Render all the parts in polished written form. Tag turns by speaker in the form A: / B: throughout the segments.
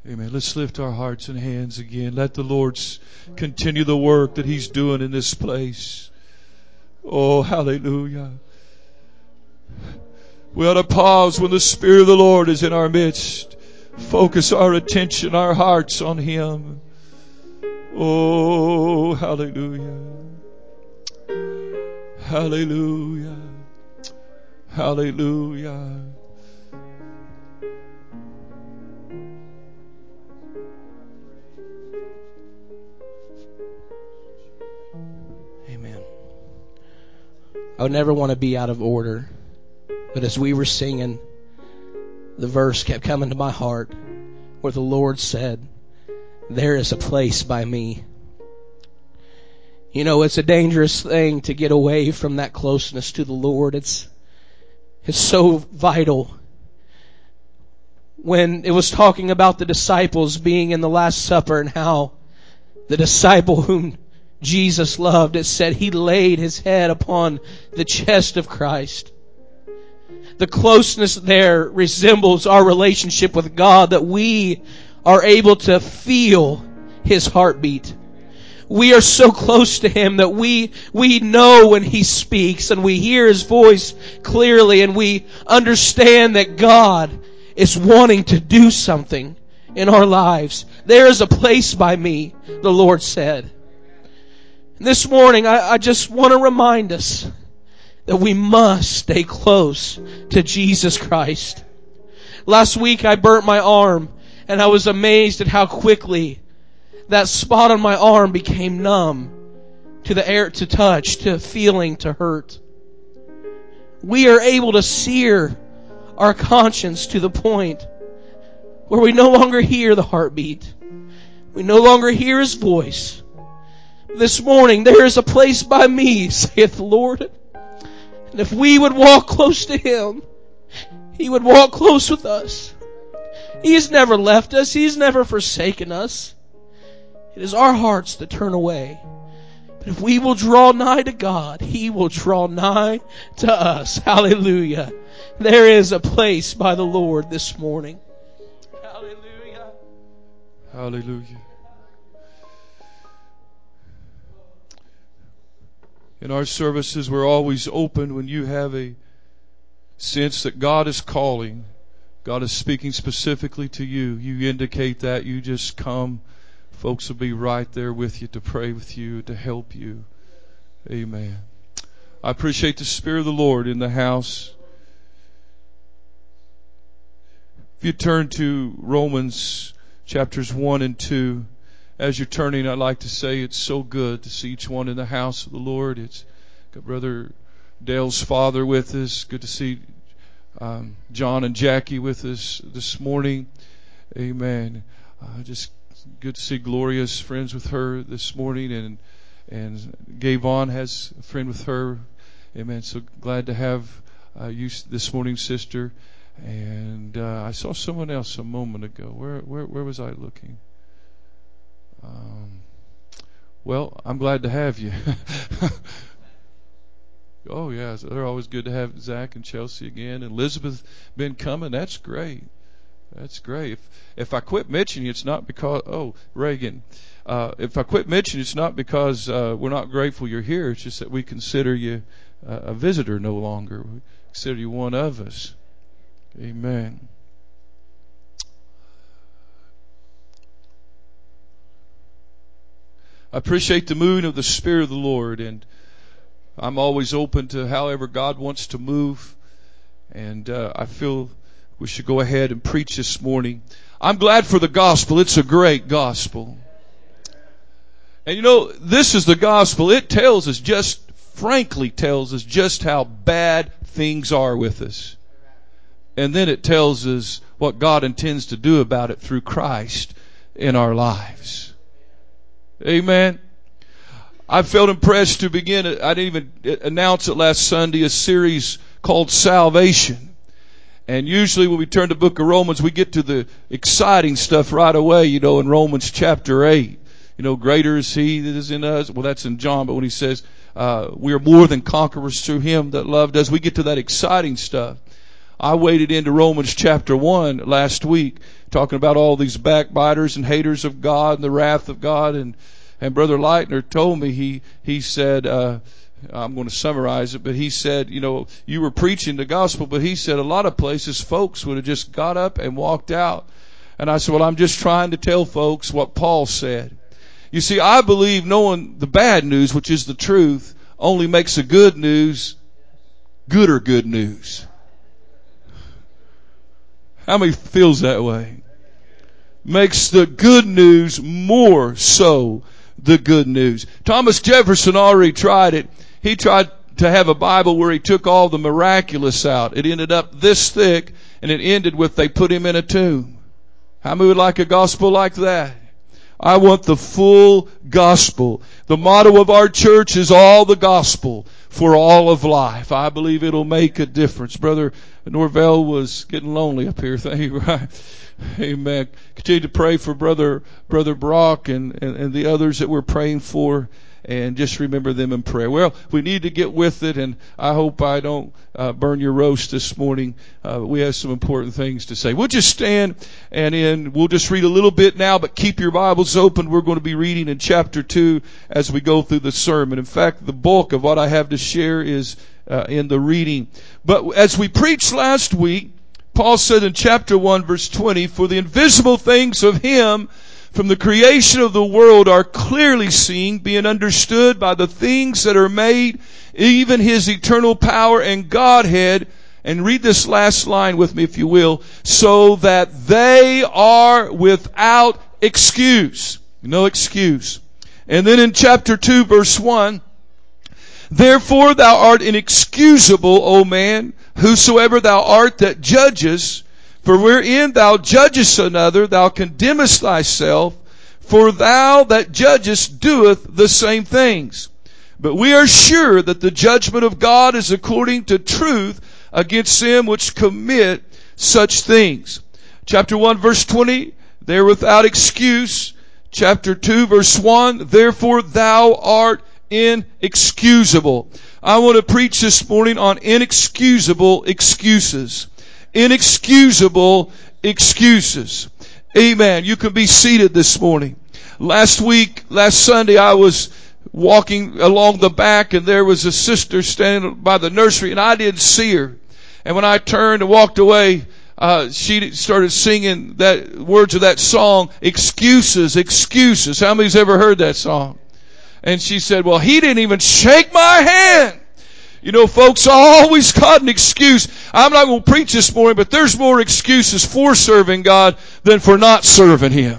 A: Amen. Let's lift our hearts and hands again. Let the Lord continue the work that He's doing in this place. Oh, hallelujah. We ought to pause when the Spirit of the Lord is in our midst. Focus our attention, our hearts on Him. Oh, hallelujah. Hallelujah. Hallelujah.
B: Amen. I would never want to be out of order, but as we were singing, the verse kept coming to my heart where the Lord said, "There is a place by me." You know, it's a dangerous thing to get away from that closeness to the Lord. It's so vital. When it was talking about the disciples being in the Last Supper and how the disciple whom Jesus loved, it said he laid his head upon the chest of Christ. The closeness there resembles our relationship with God, that we are able to feel His heartbeat. We are so close to Him that we know when He speaks, and we hear His voice clearly, and we understand that God is wanting to do something in our lives. There is a place by me, the Lord said. This morning, I just want to remind us that we must stay close to Jesus Christ. Last week I burnt my arm, and I was amazed at how quickly that spot on my arm became numb to the air, to touch, to feeling, to hurt. We are able to sear our conscience to the point where we no longer hear the heartbeat. We no longer hear His voice. This morning, there is a place by me, saith the Lord. And if we would walk close to Him, He would walk close with us. He's never left us. He's never forsaken us. It is our hearts that turn away. But if we will draw nigh to God, He will draw nigh to us. Hallelujah. There is a place by the Lord this morning. Hallelujah.
A: Hallelujah. In our services, we're always open when you have a sense that God is calling. God is speaking specifically to you. You indicate that. You just come. Folks will be right there with you to pray with you, to help you. Amen. I appreciate the Spirit of the Lord in the house. If you turn to Romans chapters 1 and 2, as you're turning, I'd like to say it's so good to see each one in the house of the Lord. It's got Brother Dale's father with us. Good to see John and Jackie with us this morning. Amen. Just good to see Gloria's friends with her this morning, and Gavon has a friend with her. Amen. So glad to have you this morning, sister. And I saw someone else a moment ago. Where was I looking? Well, I'm glad to have you. Oh, yeah. They're always good to have Zach and Chelsea again. And Elizabeth been coming. That's great. That's great. If I quit mentioning you, it's not because, Reagan. If I quit mentioning you, it's not because we're not grateful you're here. It's just that we consider you a visitor no longer. We consider you one of us. Amen. I appreciate the mood of the Spirit of the Lord, and I'm always open to however God wants to move, and I feel we should go ahead and preach this morning. I'm glad for the gospel. It's a great gospel. And you know, this is the gospel. It frankly tells us just how bad things are with us. And then it tells us what God intends to do about it through Christ in our lives. Amen. I felt impressed to begin, I didn't even announce it last Sunday, a series called Salvation. And usually when we turn to the book of Romans, we get to the exciting stuff right away, in Romans chapter 8. Greater is He that is in us. Well, that's in John, but when he says, we are more than conquerors through Him that loved us, we get to that exciting stuff. I waded into Romans chapter 1 last week talking about all these backbiters and haters of God and the wrath of God. And Brother Leitner told me, he said, I'm going to summarize it, but he said, you were preaching the gospel, but he said a lot of places folks would have just got up and walked out. And I said, well, I'm just trying to tell folks what Paul said. You see, I believe knowing the bad news, which is the truth, only makes the good news gooder good news. How many feels that way? Makes the good news more so the good news. Thomas Jefferson already tried it. He tried to have a Bible where he took all the miraculous out. It ended up this thick, and it ended with they put him in a tomb. How many would like a gospel like that? I want the full gospel. The motto of our church is all the gospel for all of life. I believe it'll make a difference. Brother Norvell was getting lonely up here. Thank you. Right. Amen. Continue to pray for Brother Brock and the others that we're praying for. And just remember them in prayer. Well, we need to get with it, and I hope I don't burn your roast this morning. We have some important things to say. We'll just stand, and we'll just read a little bit now, but keep your Bibles open. We're going to be reading in chapter 2 as we go through the sermon. In fact, the bulk of what I have to share is in the reading. But as we preached last week, Paul said in chapter 1, verse 20, "For the invisible things of Him from the creation of the world are clearly seen, being understood by the things that are made, even His eternal power and Godhead." And read this last line with me, if you will. "So that they are without excuse." No excuse. And then in chapter 2, verse 1, "Therefore thou art inexcusable, O man, whosoever thou art that judgest. For wherein thou judgest another, thou condemnest thyself, for thou that judgest doeth the same things. But we are sure that the judgment of God is according to truth against them which commit such things." Chapter 1, verse 20, "They're without excuse." Chapter 2, verse 1, "Therefore thou art inexcusable." I want to preach this morning on inexcusable excuses. Inexcusable excuses. Amen. You can be seated this morning. Last Sunday, I was walking along the back, and there was a sister standing by the nursery, and I didn't see her. And when I turned and walked away, she started singing that words of that song, "Excuses, Excuses." How many's ever heard that song? And she said, "Well, he didn't even shake my hand." You know, folks always got an excuse. I'm not going to preach this morning, but there's more excuses for serving God than for not serving Him.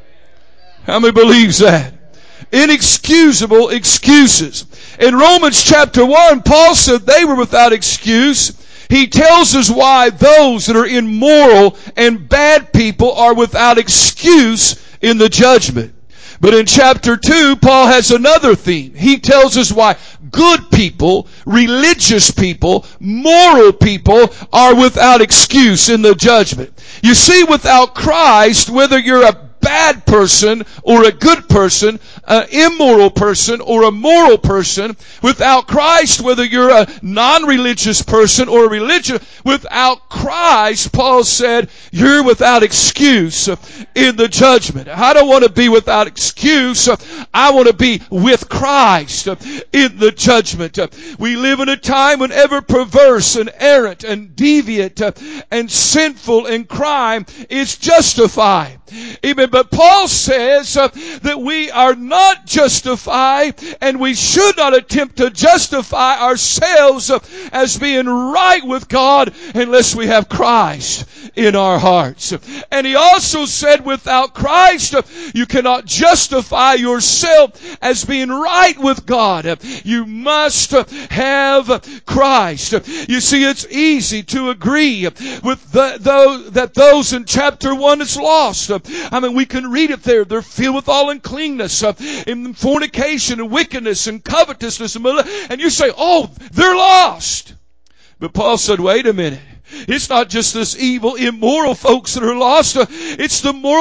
A: How many believes that? Inexcusable excuses. In Romans chapter 1, Paul said they were without excuse. He tells us why those that are immoral and bad people are without excuse in the judgment. But in chapter 2, Paul has another theme. He tells us why good people, religious people, moral people are without excuse in the judgment. You see, without Christ, whether you're a bad person or a good person, an immoral person or a moral person, without Christ, whether you're a non-religious person or a religious, without Christ, Paul said, you're without excuse in the judgment. I don't want to be without excuse. I want to be with Christ in the judgment. We live in a time when ever perverse and errant and deviant and sinful and crime is justified. Amen. But Paul says that we are not justified, and we should not attempt to justify ourselves as being right with God unless we have Christ in our hearts. And he also said without Christ, you cannot justify yourself as being right with God. You must have Christ. You see, it's easy to agree with that those in chapter 1 is lost. I mean, we can read it there. They're filled with all uncleanness, in fornication and wickedness and covetousness. And you say, oh, they're lost. But Paul said, wait a minute. It's not just this evil, immoral folks that are lost. It's the morally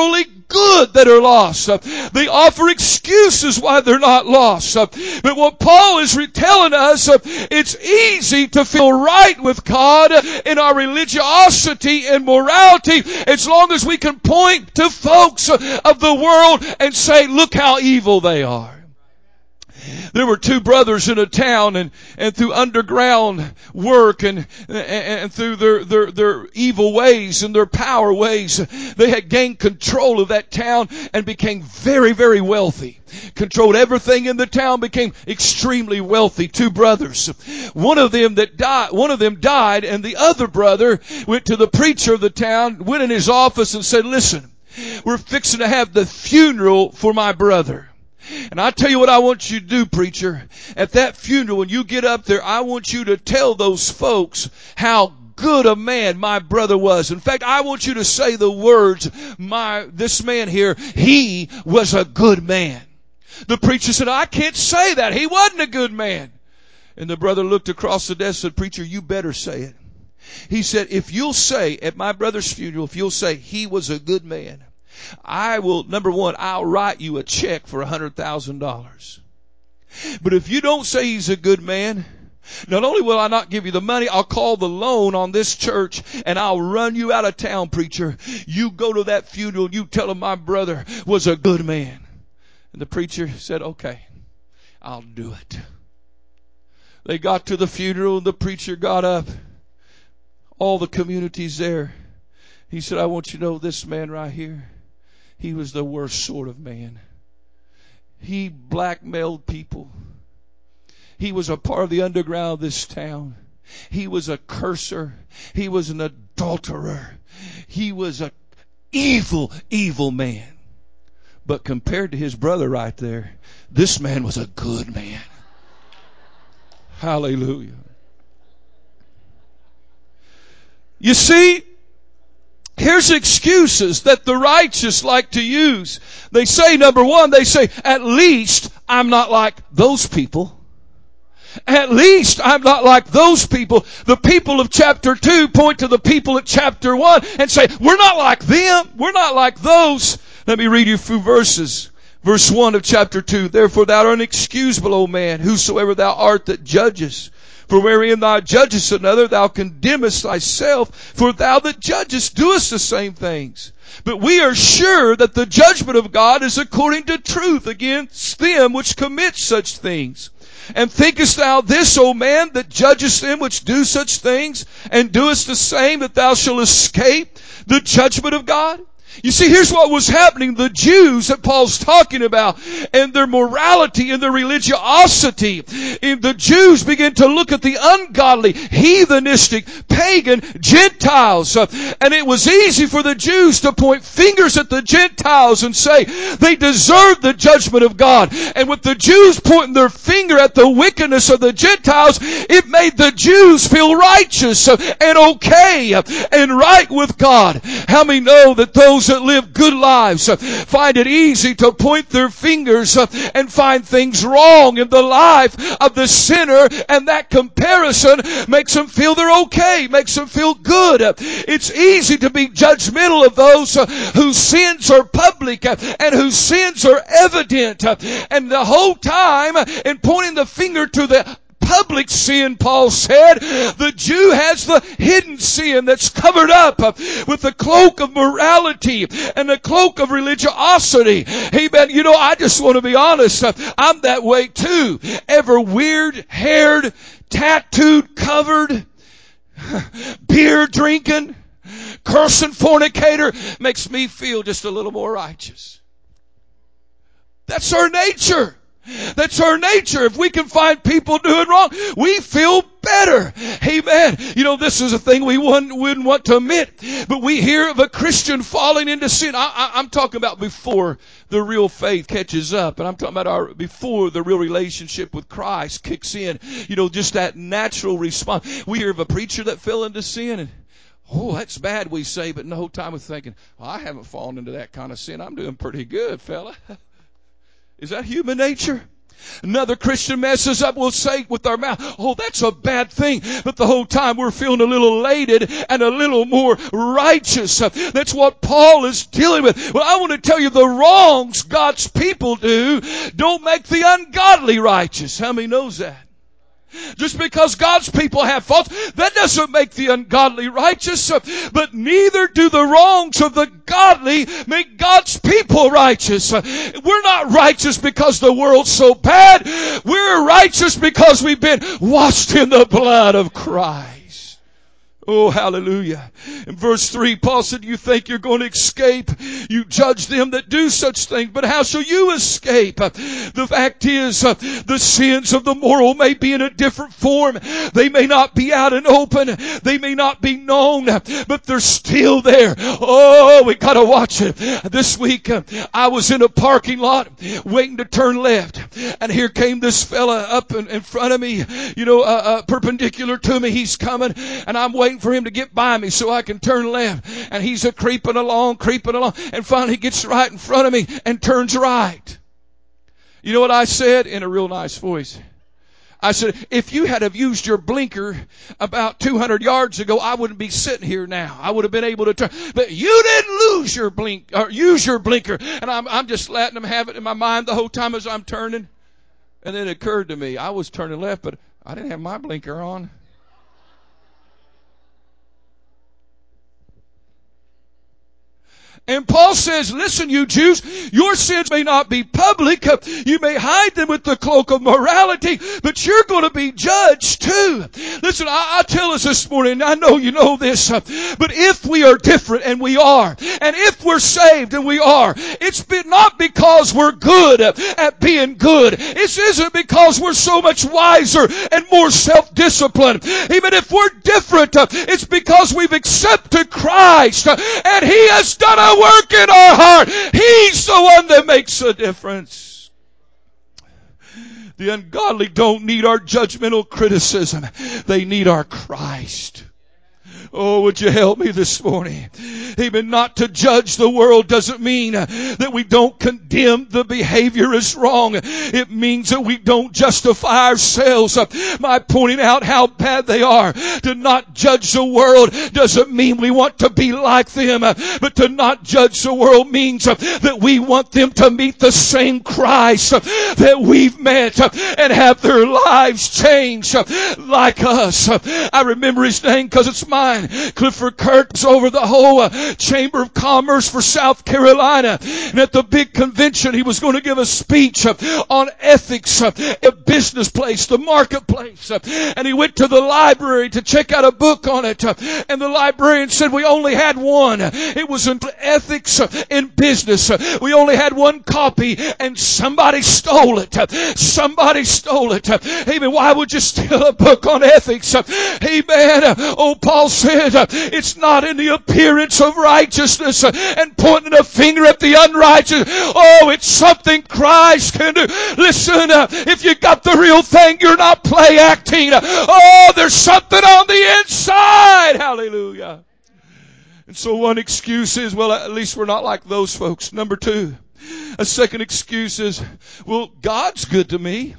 A: good that are lost. They offer excuses why they're not lost. But what Paul is telling us, it's easy to feel right with God in our religiosity and morality as long as we can point to folks of the world and say, look how evil they are. There were two brothers in a town, and through underground work and through their evil ways and their power ways, they had gained control of that town and became very, very wealthy. Controlled everything in the town, became extremely wealthy. Two brothers. One of them died, and the other brother went to the preacher of the town, went in his office and said, listen, we're fixing to have the funeral for my brother. And I tell you what I want you to do, preacher. At that funeral, when you get up there, I want you to tell those folks how good a man my brother was. In fact, I want you to say the words, this man here, he was a good man. The preacher said, I can't say that. He wasn't a good man. And the brother looked across the desk and said, preacher, you better say it. He said, if you'll say at my brother's funeral, if you'll say he was a good man, I will, number one, I'll write you a check for $100,000. But if you don't say he's a good man, not only will I not give you the money, I'll call the loan on this church and I'll run you out of town, preacher. You go to that funeral and you tell him my brother was a good man. And the preacher said, okay, I'll do it. They got to the funeral and the preacher got up. All the community's there. He said, I want you to know this man right here. He was the worst sort of man. He blackmailed people. He was a part of the underground of this town. He was a curser. He was an adulterer. He was an evil, evil man. But compared to his brother right there, this man was a good man. Hallelujah. You see, here's excuses that the righteous like to use. They say, number one, they say, at least I'm not like those people. At least I'm not like those people. The people of chapter 2 point to the people at chapter 1 and say, we're not like them. We're not like those. Let me read you a few verses. Verse 1 of chapter 2. Therefore thou art inexcusable, O man, whosoever thou art that judgest. For wherein thou judgest another, thou condemnest thyself. For thou that judgest doest the same things. But we are sure that the judgment of God is according to truth against them which commit such things. And thinkest thou this, O man, that judgest them which do such things, and doest the same, that thou shalt escape the judgment of God? You see, here's what was happening. The Jews that Paul's talking about and their morality and their religiosity. The Jews began to look at the ungodly, heathenistic, pagan Gentiles. And it was easy for the Jews to point fingers at the Gentiles and say they deserve the judgment of God. And with the Jews pointing their finger at the wickedness of the Gentiles, it made the Jews feel righteous and okay and right with God. How many know that those that live good lives find it easy to point their fingers and find things wrong in the life of the sinner, and that comparison makes them feel they're okay, makes them feel good. It's easy to be judgmental of those whose sins are public and whose sins are evident, and the whole time in pointing the finger to the public sin, Paul said, the Jew has the hidden sin that's covered up with the cloak of morality and the cloak of religiosity. Amen. You know, I just want to be honest. I'm that way too. Ever weird-haired, tattooed, covered, beer drinking, cursing fornicator makes me feel just a little more righteous. That's our nature. That's our nature. If we can find people doing wrong, we feel better. Amen. You know, this is a thing we wouldn't want to admit, but we hear of a Christian falling into sin. I'm talking about before the real faith catches up, and I'm talking about before the real relationship with Christ kicks in. You know, just that natural response. We hear of a preacher that fell into sin, and oh, that's bad, we say, but the whole time we're thinking, well, I haven't fallen into that kind of sin. I'm doing pretty good, fella. Is that human nature? Another Christian messes up, we'll say with our mouth, oh, that's a bad thing. But the whole time we're feeling a little elated and a little more righteous. That's what Paul is dealing with. Well, I want to tell you the wrongs God's people do don't make the ungodly righteous. How many knows that? Just because God's people have faults, that doesn't make the ungodly righteous. But neither do the wrongs of the godly make God's people righteous. We're not righteous because the world's so bad. We're righteous because we've been washed in the blood of Christ. Oh, hallelujah. In verse 3, Paul said, you think you're going to escape? You judge them that do such things, but how shall you escape? The fact is, the sins of the moral may be in a different form. They may not be out and open. They may not be known, but they're still there. Oh, we gotta watch it. This week, I was in a parking lot waiting to turn left, and here came this fella up in front of me, perpendicular to me. He's coming, and I'm waiting for him to get by me so I can turn left. And he's creeping along, and finally he gets right in front of me and turns right. You know what I said in a real nice voice? I said, if you had have used your blinker about 200 yards ago, I wouldn't be sitting here now. I would have been able to turn. But you didn't use your blinker. And I'm just letting them have it in my mind the whole time as I'm turning. And then it occurred to me, I was turning left, but I didn't have my blinker on. And Paul says, listen, you Jews, your sins may not be public. You may hide them with the cloak of morality, but you're going to be judged too. Listen, I tell us this morning, I know you know this, but if we are different, and we are, and if we're saved, and we are, it's not because we're good at being good. It isn't because we're so much wiser and more self-disciplined. Even if we're different, it's because we've accepted Christ, and He has done a work in our heart. He's the one that makes a difference. The ungodly don't need our judgmental criticism. They need our Christ. Oh, would you help me this morning? Even not to judge the world doesn't mean that we don't condemn the behavior as wrong. It means that we don't justify ourselves by pointing out how bad they are. To not judge the world doesn't mean we want to be like them. But to not judge the world means that we want them to meet the same Christ that we've met and have their lives changed like us. I remember his name because it's mine. Clifford Kirk's over the whole Chamber of Commerce for South Carolina. And at the big convention, he was going to give a speech on ethics, a business place, the marketplace. And he went to the library to check out a book on it. And the librarian said we only had one. It was in ethics in business. We only had one copy, and somebody stole it. Somebody stole it. Amen. Why would you steal a book on ethics? Amen. Oh, Paul said it's not in the appearance of righteousness and pointing a finger at the unrighteous. Oh, it's something Christ can do. Listen, if you got the real thing, you're not play acting. Oh, there's something on the inside. Hallelujah. And so one excuse is, well, at least we're not like those folks. Number two, a second excuse is, well, God's good to me.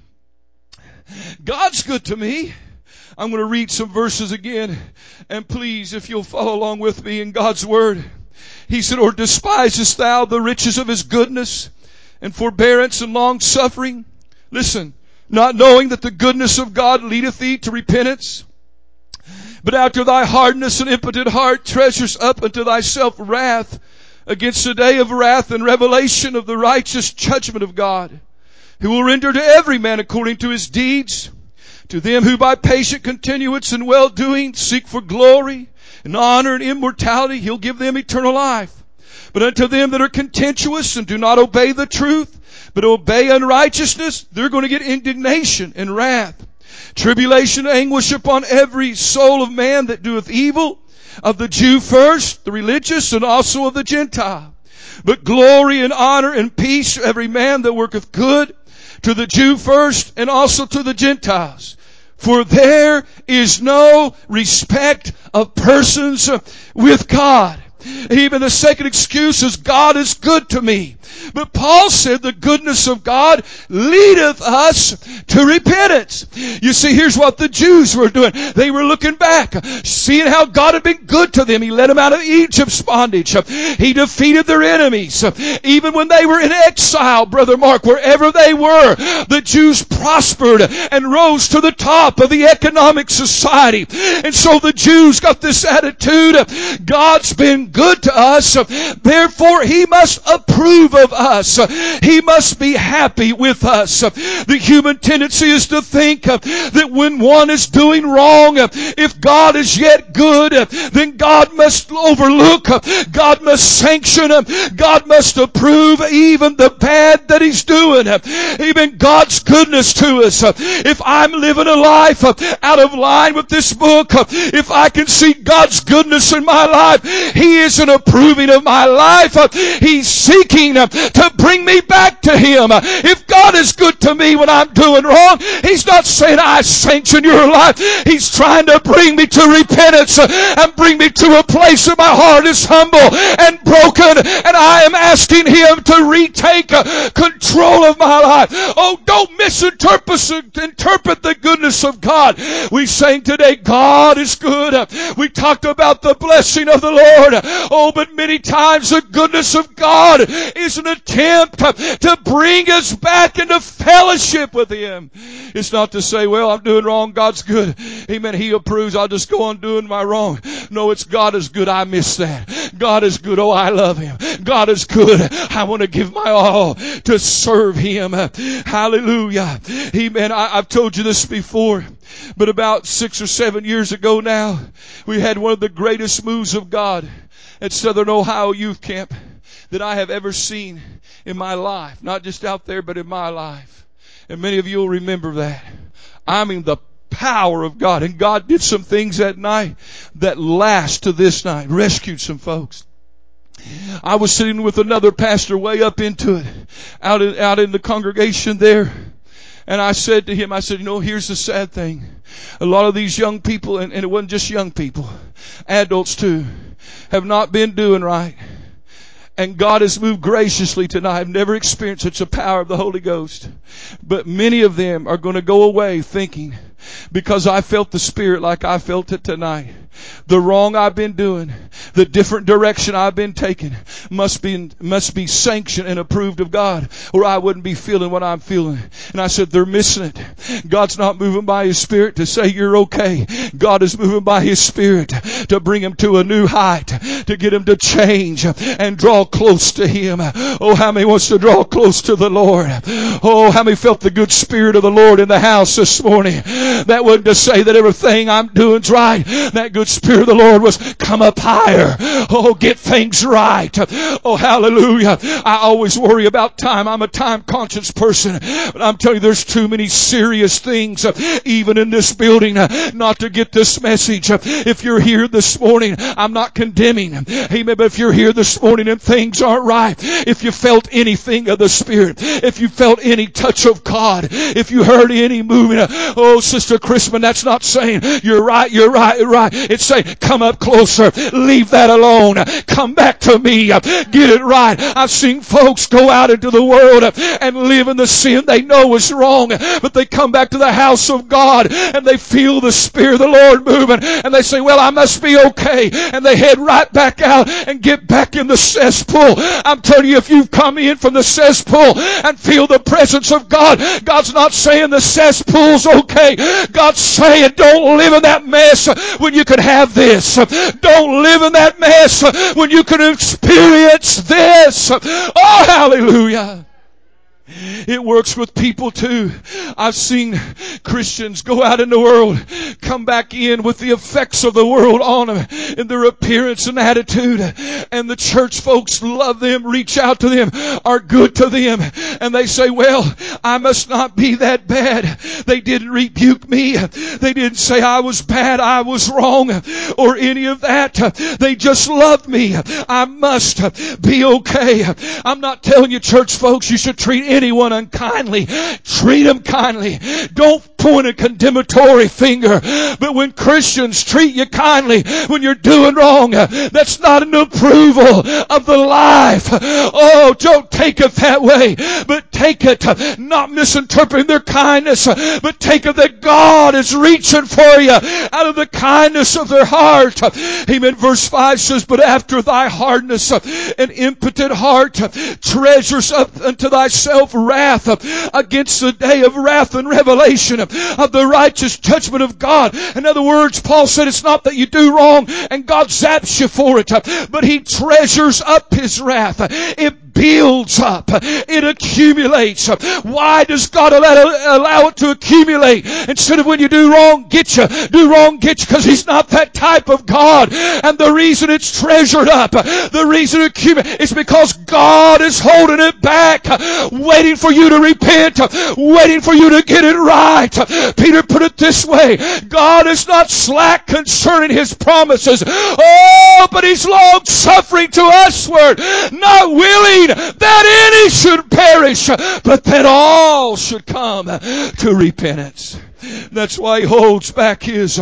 A: God's good to me. I'm going to read some verses again. And please, if you'll follow along with me in God's Word. He said, or despisest thou the riches of His goodness and forbearance and long suffering? Listen, not knowing that the goodness of God leadeth thee to repentance, but after thy hardness and impotent heart treasures up unto thyself wrath against the day of wrath and revelation of the righteous judgment of God, who will render to every man according to his deeds. To them who by patient continuance and well-doing seek for glory and honor and immortality, He'll give them eternal life. But unto them that are contentious and do not obey the truth, but obey unrighteousness, they're going to get indignation and wrath, tribulation, anguish upon every soul of man that doeth evil, of the Jew first, the religious, and also of the Gentile. But glory and honor and peace to every man that worketh good, to the Jew first, and also to the Gentiles. For there is no respect of persons with God. Even the second excuse is God is good to me. But Paul said the goodness of God leadeth us to repentance. You see, here's what the Jews were doing. They were looking back, seeing how God had been good to them. He led them out of Egypt's bondage. He defeated their enemies. Even when they were in exile, Brother Mark, wherever they were, the Jews prospered and rose to the top of the economic society. And so the Jews got this attitude, God's been good to us, therefore He must approve of us. He must be happy with us. The human tendency is to think that when one is doing wrong, if God is yet good, then God must overlook, God must sanction, God must approve even the bad that He's doing. Even God's goodness to us. If I'm living a life out of line with this book, if I can see God's goodness in my life, He isn't approving of my life. He's seeking to bring me back to Him. If God is good to me when I'm doing wrong, He's not saying I sanction your life. He's trying to bring me to repentance and bring me to a place where my heart is humble and broken, and I am asking Him to retake control of my life. Oh, don't misinterpret the goodness of God. We sang today, God is good. We talked about the blessing of the Lord. Oh, but many times the goodness of God is an attempt to bring us back into fellowship with Him. It's not to say, well, I'm doing wrong, God's good. Amen. He approves, I'll just go on doing my wrong. No, it's God is good. I miss that. God is good. Oh, I love Him. God is good. I want to give my all to serve Him. Hallelujah. Amen. I've told you this before, but about 6 or 7 years ago now, we had one of the greatest moves of God at Southern Ohio Youth Camp that I have ever seen in my life. Not just out there, but in my life. And many of you will remember that. I mean, the power of God. And God did some things that night that last to this night. Rescued some folks. I was sitting with another pastor way up into it, out in the congregation there. And I said to him, I said, here's the sad thing. A lot of these young people, and it wasn't just young people, adults too, have not been doing right. And God has moved graciously tonight. I've never experienced such a power of the Holy Ghost. But many of them are going to go away thinking, because I felt the Spirit like I felt it tonight, the wrong I've been doing, the different direction I've been taking must be sanctioned and approved of God, or I wouldn't be feeling what I'm feeling. And I said, they're missing it. God's not moving by His Spirit to say you're okay. God is moving by His Spirit to bring them to a new height, to get them to change and draw close to Him. Oh, how many wants to draw close to the Lord? Oh, how many felt the good Spirit of the Lord in the house this morning? That wasn't to say that everything I'm doing's right. That good Spirit of the Lord was, come up higher. Oh, get things right. Oh, hallelujah. I always worry about time. I'm a time conscious person. But I'm telling you, there's too many serious things, even in this building, not to get this message. If you're here this morning, I'm not condemning. Amen. But if you're here this morning and things aren't right, if you felt anything of the Spirit, if you felt any touch of God, if you heard any moving, oh, Sister Christman, that's not saying you're right. It's saying, come up closer. Leave that alone. Come back to me. Get it right. I've seen folks go out into the world and live in the sin they know is wrong, but they come back to the house of God and they feel the Spirit of the Lord moving and they say, well, I must be okay. And they head right back out and get back in the cesspool. I'm telling you, if you've come in from the cesspool and feel the presence of God, God's not saying the cesspool's okay. God's saying, don't live in that mess when you can have this. Don't live in that mess when you can experience this. Oh, hallelujah. It works with people too. I've seen Christians go out in the world, come back in with the effects of the world on them in their appearance and attitude. And the church folks love them, reach out to them, are good to them. And they say, well, I must not be that bad. They didn't rebuke me. They didn't say I was bad, I was wrong, or any of that. They just loved me. I must be okay. I'm not telling you, church folks, you should treat anyone unkindly. Treat them kindly. Don't point a condemnatory finger. But when Christians treat you kindly when you're doing wrong, that's not an approval of the life. Oh, don't take it that way, but take it, not misinterpreting their kindness, but take it that God is reaching for you out of the kindness of their heart. Amen. Verse 5 says, but after thy hardness and impotent heart treasures up unto thyself wrath against the day of wrath and revelation of the righteous judgment of God. In other words, Paul said it's not that you do wrong and God zaps you for it, but He treasures up His wrath. It builds up. It accumulates. Why does God allow it to accumulate? Instead of when you do wrong, get you. Do wrong, get you. Because He's not that type of God. And the reason it's treasured up, the reason it accumulates, is because God is holding it back, waiting for you to repent, waiting for you to get it right. Peter put it this way, God is not slack concerning His promises. Oh, but He's long suffering to usward, not willing that any should perish, but that all should come to repentance. That's why He holds back His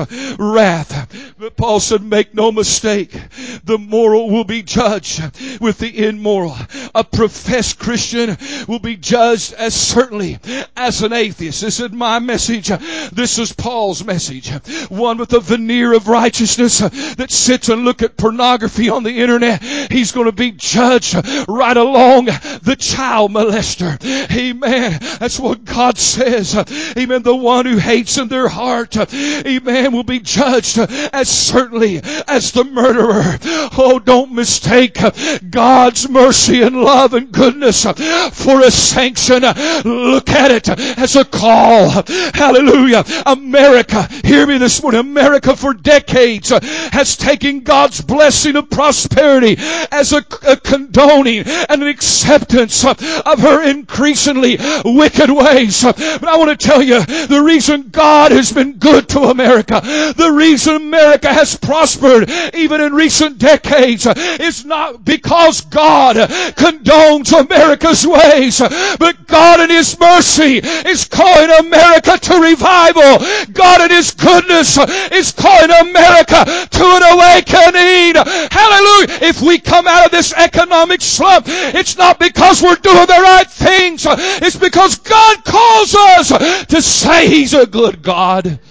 A: wrath. But Paul said, make no mistake, the moral will be judged with the immoral. A professed Christian will be judged as certainly as an atheist. This is my message. This is Paul's message. One with a veneer of righteousness that sits and look at pornography on the internet. He's going to be judged right along the child molester. Amen. That's what God says. Amen. The one who hates in their heart, amen, will be judged as certainly as the murderer. Oh, don't mistake God's mercy and love and goodness for a sanction. Look at it as a call. Hallelujah. America, hear me this morning, America for decades has taken God's blessing of prosperity as a condoning and an acceptance of her increasingly wicked ways. But I want to tell you, the reason God has been good to America, the reason America has prospered even in recent decades, is not because God condones America's ways, but God in His mercy is calling America to revival. God in His goodness is calling America to an awakening. Hallelujah. If we come out of this economic slump, it's not because we're doing the right things. It's because God calls us to say He's a good God.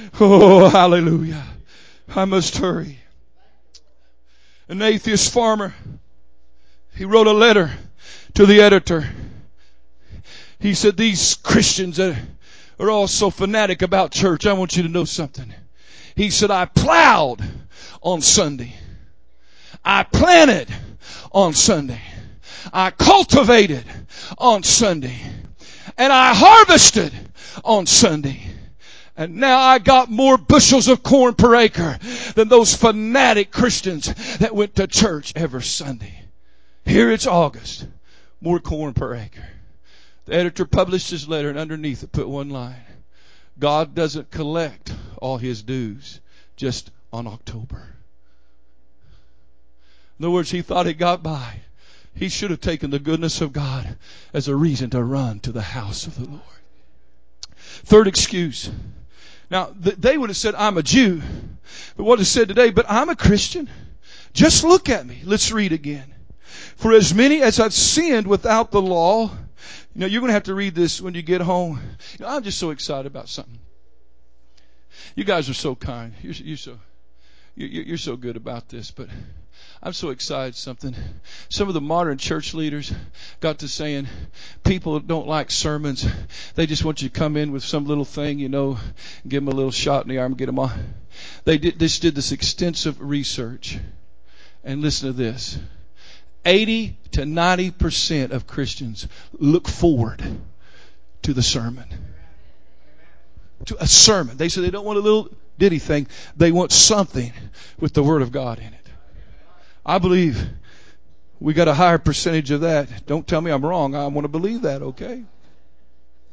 A: Oh, hallelujah. I must hurry. An atheist farmer, he wrote a letter to the editor. He said, these Christians that are all so fanatic about church, I want you to know something. He said, I plowed on Sunday. I planted on Sunday. I cultivated on Sunday. And I harvested on Sunday. And now I got more bushels of corn per acre than those fanatic Christians that went to church every Sunday. Here it's August. More corn per acre. The editor published his letter, and underneath it put one line. God doesn't collect all His dues just on October. In other words, he thought he got by. He should have taken the goodness of God as a reason to run to the house of the Lord. Third excuse. Now, they would have said, I'm a Jew. But what is said today, but I'm a Christian. Just look at me. Let's read again. For as many as have sinned without the law. You know, you're going to have to read this when you get home. You know, I'm just so excited about something. You guys are so kind. You're so good about this, but I'm so excited something. Some of the modern church leaders got to saying people don't like sermons. They just want you to come in with some little thing, you know, give them a little shot in the arm and get them on. They did this extensive research. And listen to this. 80 to 90% of Christians look forward to the sermon. To a sermon. They say they don't want a little ditty thing. They want something with the Word of God in it. I believe we got a higher percentage of that. Don't tell me I'm wrong. I want to believe that, okay?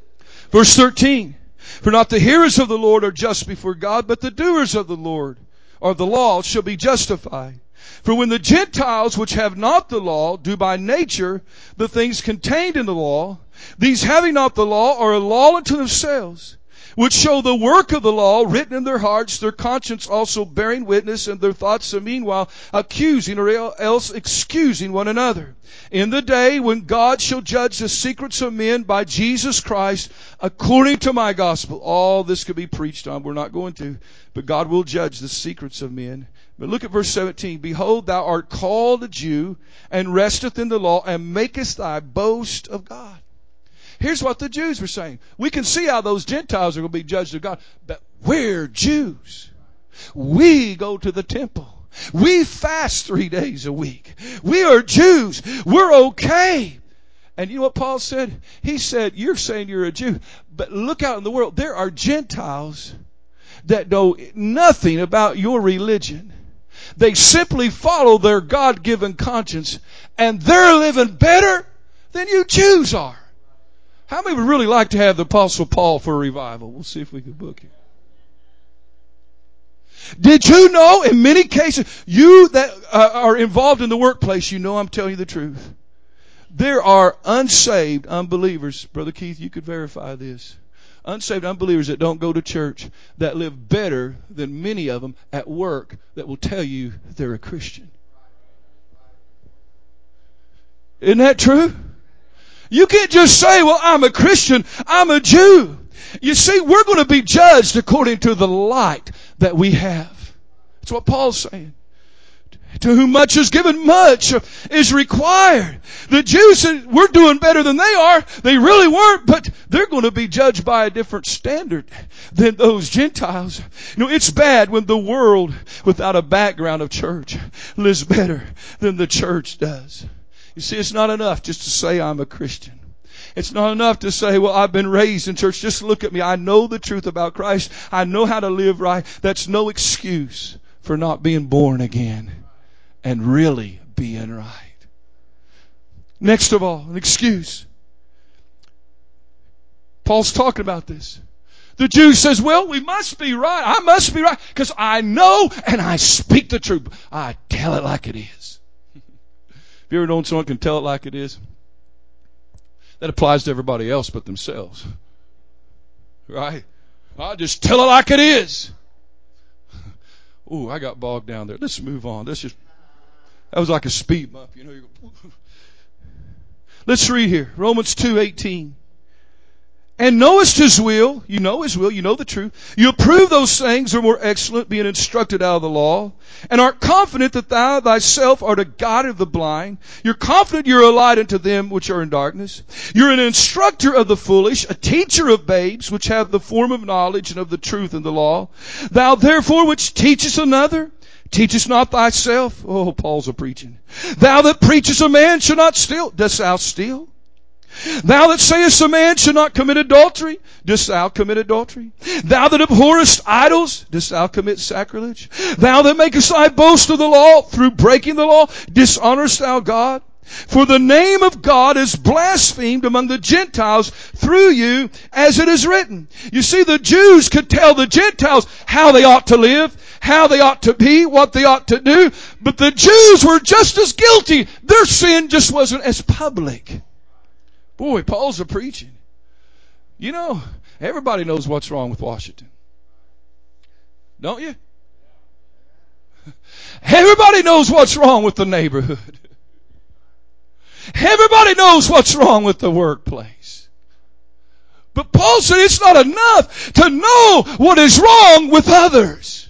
A: Verse 13. For not the hearers of the Lord are just before God, but the doers of the Lord or the law shall be justified. For when the Gentiles which have not the law do by nature the things contained in the law, these having not the law are a law unto themselves, which show the work of the law written in their hearts, their conscience also bearing witness, and their thoughts the meanwhile accusing or else excusing one another. In the day when God shall judge the secrets of men by Jesus Christ, according to my gospel. All this could be preached on. We're not going to. But God will judge the secrets of men. But look at verse 17. Behold, thou art called a Jew, and resteth in the law, and makest thy boast of God. Here's what the Jews were saying. We can see how those Gentiles are going to be judged of God. But we're Jews. We go to the temple. We fast 3 days a week. We are Jews. We're okay. And you know what Paul said? He said, you're saying you're a Jew. But look out in the world. There are Gentiles that know nothing about your religion. They simply follow their God-given conscience. And they're living better than you Jews are. How many would really like to have the Apostle Paul for a revival? We'll see if we can book it. Did you know in many cases, you that are involved in the workplace, you know I'm telling you the truth. There are unsaved unbelievers. Brother Keith, you could verify this. Unsaved unbelievers that don't go to church that live better than many of them at work that will tell you they're a Christian. Isn't that true? You can't just say, well, I'm a Christian, I'm a Jew. You see, we're going to be judged according to the light that we have. That's what Paul's saying. To whom much is given, much is required. The Jews said, we're doing better than they are. They really weren't, but they're going to be judged by a different standard than those Gentiles. You know, it's bad when the world without a background of church lives better than the church does. You see, it's not enough just to say I'm a Christian. It's not enough to say, well, I've been raised in church. Just look at me. I know the truth about Christ. I know how to live right. That's no excuse for not being born again and really being right. Next of all, an excuse. Paul's talking about this. The Jew says, well, we must be right. I must be right because I know and I speak the truth. I tell it like it is. Have you ever known someone can tell it like it is? That applies to everybody else but themselves. Right? I just tell it like it is. Ooh, I got bogged down there. Let's move on. That was like a speed bump, you know. Let's read here. Romans 2:18. And knowest his will, you know his will, you know the truth. You approve those things are more excellent, being instructed out of the law, and art confident that thou thyself art a guide of the blind. You're confident you're a light unto them which are in darkness. You're an instructor of the foolish, a teacher of babes, which have the form of knowledge and of the truth in the law. Thou therefore which teachest another, teachest not thyself. Oh, Paul's a preaching. Thou that preachest a man should not steal. Dost thou steal? Thou that sayest a man should not commit adultery, dost thou commit adultery? Thou that abhorrest idols, dost thou commit sacrilege? Thou that makest thy boast of the law, through breaking the law, dishonorest thou God? For the name of God is blasphemed among the Gentiles through you, as it is written. You see, the Jews could tell the Gentiles how they ought to live, how they ought to be, what they ought to do, but the Jews were just as guilty. Their sin just wasn't as public. Boy, Paul's a preaching. You know, everybody knows what's wrong with Washington. Don't you? Everybody knows what's wrong with the neighborhood. Everybody knows what's wrong with the workplace. But Paul said it's not enough to know what is wrong with others.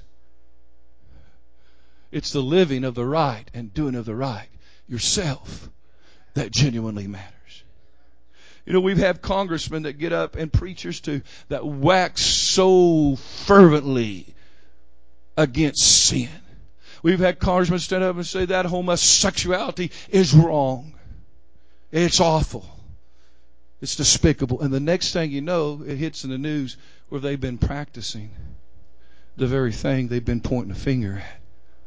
A: It's the living of the right and doing of the right yourself that genuinely matters. You know, we've had congressmen that get up and preachers too that wax so fervently against sin. We've had congressmen stand up and say that homosexuality is wrong. It's awful. It's despicable. And the next thing you know, it hits in the news where they've been practicing the very thing they've been pointing a finger at.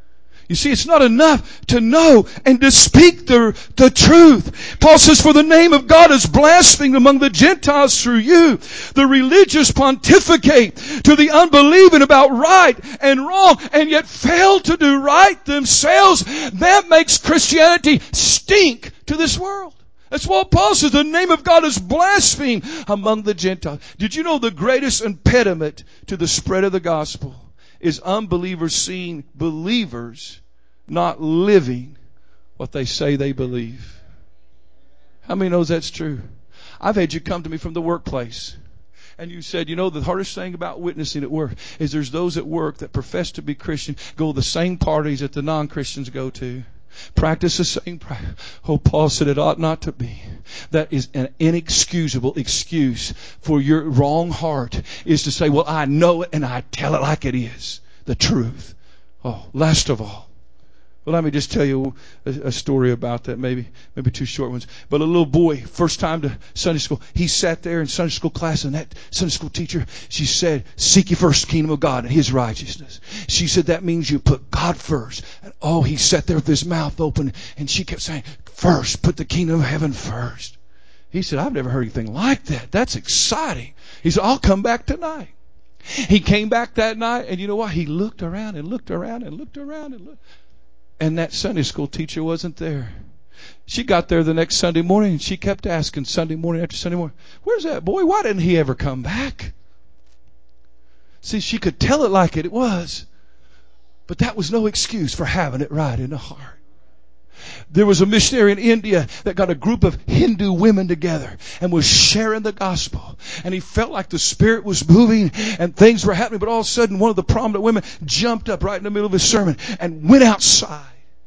A: You see, it's not enough to know and to speak the truth. Paul says, for the name of God is blasphemed among the Gentiles through you. The religious pontificate to the unbelieving about right and wrong, and yet fail to do right themselves. That makes Christianity stink to this world. That's what Paul says. The name of God is blasphemed among the Gentiles. Did you know the greatest impediment to the spread of the gospel is unbelievers seeing believers not living what they say they believe? How many knows that's true? I've had you come to me from the workplace and you said, you know, the hardest thing about witnessing at work is there's those at work that profess to be Christian, go to the same parties that the non-Christians go to, practice the same practice. Oh, Paul said it ought not to be. That is an inexcusable excuse for your wrong heart, is to say, well, I know it and I tell it like it is. The truth. Oh, last of all. Well, let me just tell you a story about that, maybe two short ones. But a little boy, first time to Sunday school, he sat there in Sunday school class, and that Sunday school teacher, she said, seek ye first the kingdom of God and His righteousness. She said that means you put God first. And oh, he sat there with his mouth open, and she kept saying, first, put the kingdom of heaven first. He said, I've never heard anything like that. That's exciting. He said, I'll come back tonight. He came back that night, and you know what? He looked around and looked around and looked around and looked. And that Sunday school teacher wasn't there. She got there the next Sunday morning, and she kept asking Sunday morning after Sunday morning, where's that boy? Why didn't he ever come back? See, she could tell it like it was, but that was no excuse for having it right in the heart. There was a missionary in India that got a group of Hindu women together and was sharing the gospel. And he felt like the Spirit was moving and things were happening. But all of a sudden, one of the prominent women jumped up right in the middle of his sermon and went outside.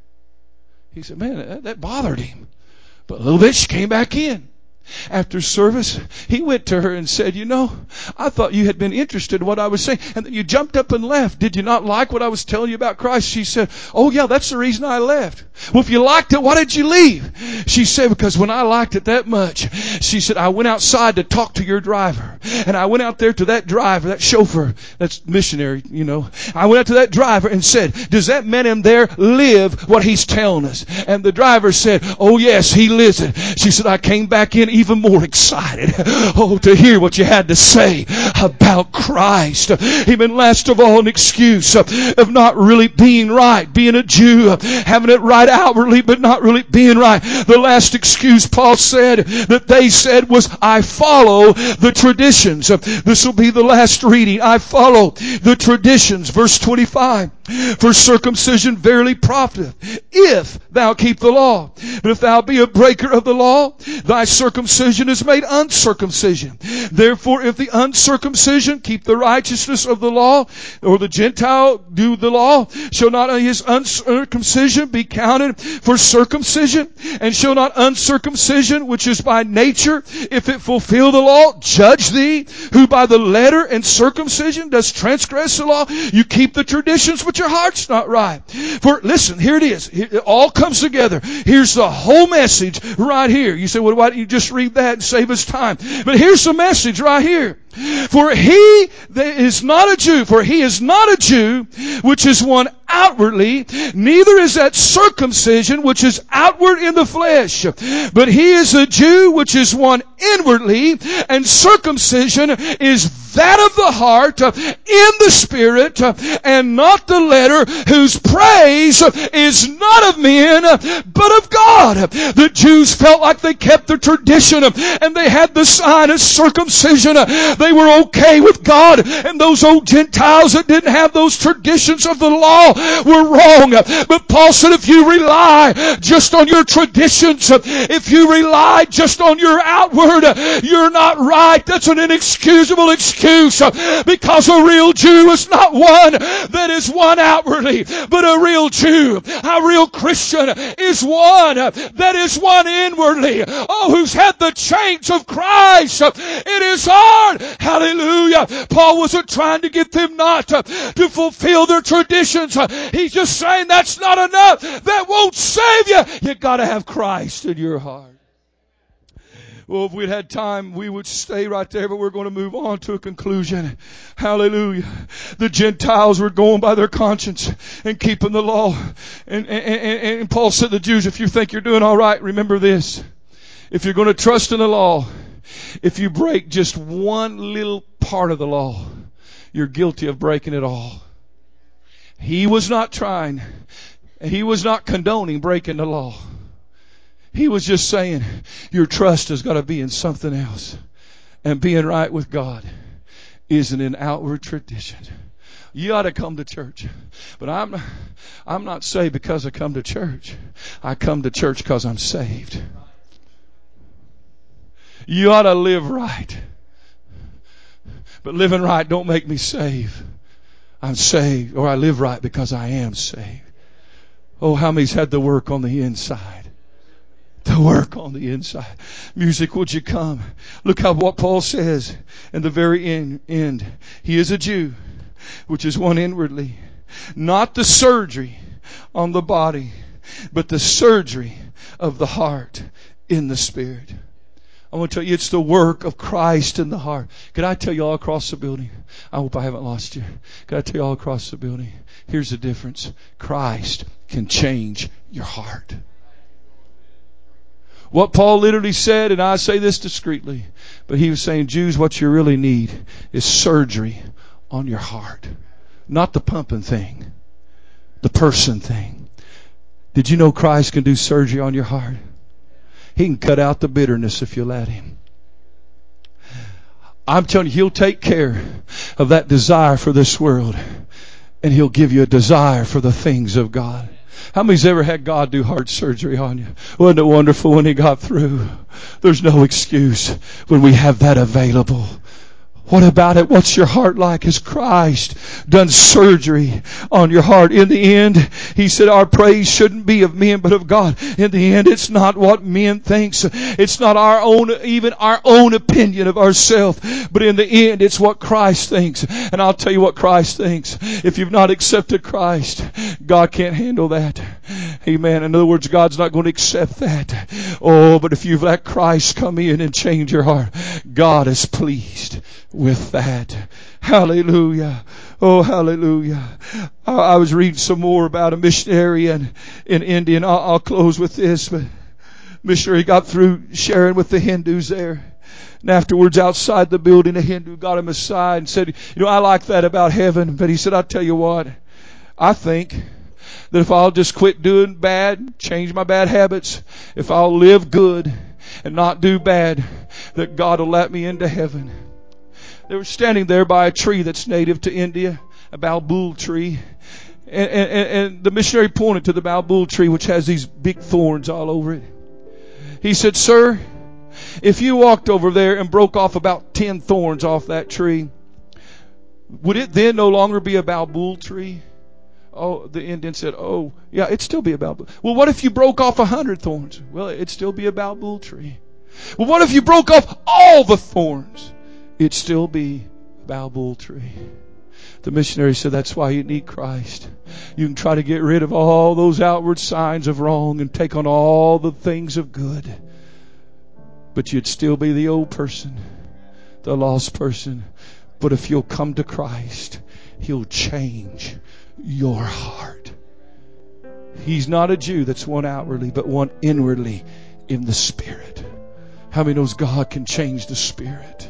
A: He said, man, that bothered him. But a little bit, she came back in. After service, he went to her and said, you know, I thought you had been interested in what I was saying, and then you jumped up and left. Did you not like what I was telling you about Christ? She said, oh yeah, that's the reason I left. Well, if you liked it, why did you leave? She said, because when I liked it that much, she said, I went outside to talk to your driver. And I went out there to that driver, that chauffeur, that's missionary, you know. I went out to that driver and said, does that man in there live what he's telling us? And the driver said, oh yes, he lives it. She said, I came back in even more excited, to hear what you had to say about Christ. Even last of all, an excuse of not really being right, being a Jew, having it right outwardly, but not really being right. The last excuse Paul said that they said was, I follow the traditions. This will be the last reading. I follow the traditions. Verse 25. For circumcision verily profiteth, if thou keep the law. But if thou be a breaker of the law, thy circumcision is made uncircumcision. Therefore, if the uncircumcision keep the righteousness of the law, or the Gentile do the law, shall not his uncircumcision be counted for circumcision? And shall not uncircumcision, which is by nature, if it fulfill the law, judge thee, who by the letter and circumcision does transgress the law? You keep the traditions, but your heart's not right. For listen, here it is. It all comes together. Here's the whole message right here. You say, well, why don't you just read that and save us time? But here's the message right here. For he that is not a Jew, which is one outwardly, neither is that circumcision which is outward in the flesh. But he is a Jew which is one inwardly, and circumcision is that of the heart, in the spirit, and not the letter, whose praise is not of men, but of God. The Jews felt like they kept the tradition, and they had the sign of circumcision. They were okay with God, and those old Gentiles that didn't have those traditions of the law were wrong. But Paul said, if you rely just on your traditions, if you rely just on your outward, you're not right. That's an inexcusable excuse, because a real Jew is not one that is one outwardly, but a real Jew, a real Christian is one that is one inwardly. Oh, who's had the chains of Christ. It is hard. Hallelujah. Paul wasn't trying to get them not to fulfill their traditions. He's just saying that's not enough. That won't save you. You got to have Christ in your heart. Well, if we'd had time, we would stay right there, but we're going to move on to a conclusion. Hallelujah. The Gentiles were going by their conscience and keeping the law. And Paul said to the Jews, if you think you're doing all right, remember this. If you're going to trust in the law, if you break just one little part of the law, you're guilty of breaking it all. He was not trying, he was not condoning breaking the law. He was just saying, your trust has got to be in something else. And being right with God isn't an outward tradition. You ought to come to church. But I'm not saved because I come to church. I come to church because I'm saved. You ought to live right. But living right don't make me saved. I'm saved, or I live right because I am saved. Oh, how many's had the work on the inside? The work on the inside. Music, would you come? Look how what Paul says in the very end. He is a Jew, which is one inwardly. Not the surgery on the body, but the surgery of the heart in the spirit. I want to tell you, it's the work of Christ in the heart. Can I tell you all across the building? I hope I haven't lost you. Can I tell you all across the building? Here's the difference. Christ can change your heart. What Paul literally said, and I say this discreetly, but he was saying, Jews, what you really need is surgery on your heart. Not the pumping thing. The person thing. Did you know Christ can do surgery on your heart? He can cut out the bitterness if you let Him. I'm telling you, He'll take care of that desire for this world, and He'll give you a desire for the things of God. How many's ever had God do heart surgery on you? Wasn't it wonderful when He got through? There's no excuse when we have that available. What about it? What's your heart like? Has Christ done surgery on your heart? In the end, he said our praise shouldn't be of men but of God. In the end, it's not what men thinks. It's not even our own opinion of ourselves. But in the end, it's what Christ thinks. And I'll tell you what Christ thinks. If you've not accepted Christ, God can't handle that. Amen. In other words, God's not going to accept that. Oh, but if you've let Christ come in and change your heart, God is pleased with that. Hallelujah. Oh, hallelujah. I was reading some more about a missionary in India, and I'll close with this. But missionary got through sharing with the Hindus there. And afterwards, outside the building, a Hindu got him aside and said, I like that about heaven. But he said, I'll tell you what, I think that if I'll just quit doing bad, change my bad habits, if I'll live good and not do bad, that God will let me into heaven. They were standing there by a tree that's native to India, a balbul tree. And the missionary pointed to the balbul tree, which has these big thorns all over it. He said, sir, if you walked over there and broke off about 10 thorns off that tree, would it then no longer be a balbul tree? Oh, the Indian said, oh, yeah, it'd still be a balbul. Well, what if you broke off 100 thorns? Well, it'd still be a balbul tree. Well, what if you broke off all the thorns? It'd still be a balbul tree. The missionary said, that's why you need Christ. You can try to get rid of all those outward signs of wrong and take on all the things of good. But you'd still be the old person, the lost person. But if you'll come to Christ, He'll change your heart. He's not a Jew that's one outwardly, but one inwardly in the Spirit. How many knows God can change the Spirit?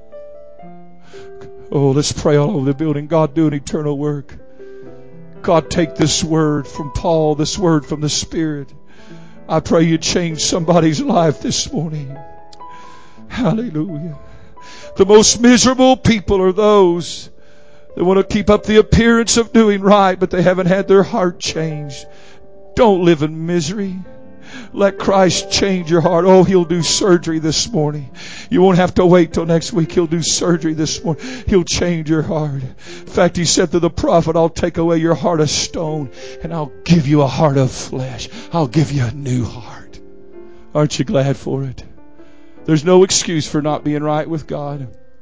A: Oh, let's pray all over the building. God, do an eternal work. God, take this word from Paul, this word from the Spirit. I pray you change somebody's life this morning. Hallelujah. The most miserable people are those that want to keep up the appearance of doing right, but they haven't had their heart changed. Don't live in misery. Let Christ change your heart. Oh, He'll do surgery this morning. You won't have to wait till next week. He'll do surgery this morning. He'll change your heart. In fact, He said to the prophet, I'll take away your heart of stone and I'll give you a heart of flesh. I'll give you a new heart. Aren't you glad for it? There's no excuse for not being right with God.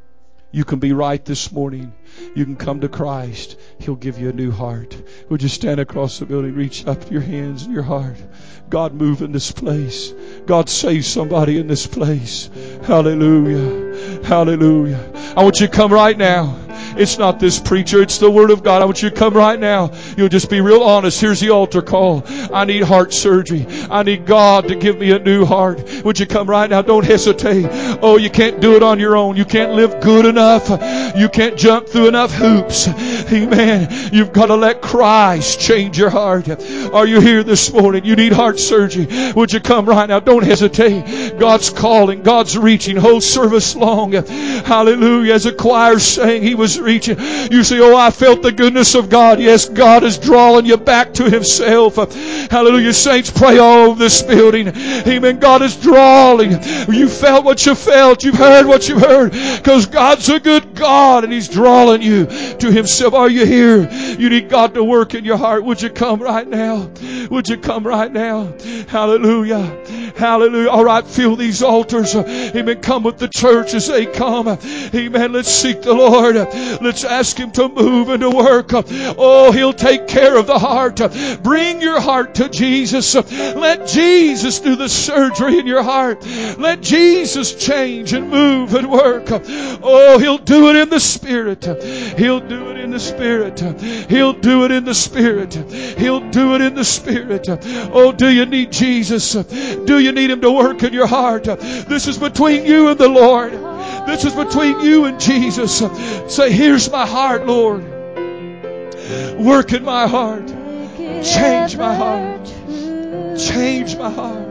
A: You can be right this morning. You can come to Christ. He'll give you a new heart. Would you stand across the building, reach up your hands and your heart? God, move in this place. God, save somebody in this place. Hallelujah. Hallelujah. I want you to come right now. It's not this preacher, it's the Word of God. I want you to come right now. You'll just be real honest. Here's the altar call. I need heart surgery. I need God to give me a new heart. Would you come right now? Don't hesitate. Oh, you can't do it on your own. You can't live good enough. You can't jump through enough hoops. Amen. You've got to let Christ change your heart. Are you here this morning? You need heart surgery. Would you come right now? Don't hesitate. God's calling. God's reaching. Whole service long. Hallelujah. As a choir sang, He was reaching. You say, oh, I felt the goodness of God. Yes, God is drawing you back to Himself. Hallelujah. Saints, pray all over this building. Amen. God is drawing. You felt what you felt. You've heard what you've heard. Because God's a good God and He's drawing you to Himself. Are you here? You need God to work in your heart. Would you come right now? Would you come right now? Hallelujah. Hallelujah. All right, fill these altars. Amen. Come with the church as they come. Amen. Let's seek the Lord. Let's ask Him to move and to work. Oh, He'll take care of the heart. Bring your heart to Jesus. Let Jesus do the surgery in your heart. Let Jesus change and move and work. Oh, He'll do it in the Spirit. He'll do it in the Spirit. He'll do it in the Spirit. He'll do it in the Spirit. Oh, do you need Jesus? Do you need Him to work in your heart? This is between you and the Lord. This is between you and Jesus. Say, here's my heart, Lord. Work in my heart. Change my heart. Change my heart.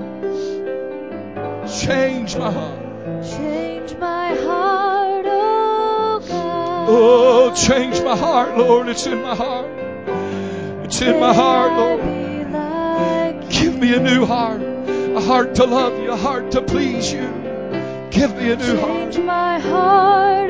A: Change my heart.
C: Change my heart, oh God.
A: Oh, change my heart, Lord. It's in my heart. It's in my heart, Lord. Give me a new heart. A heart to love you. A heart to please you. Give me a new heart.
C: Change my heart,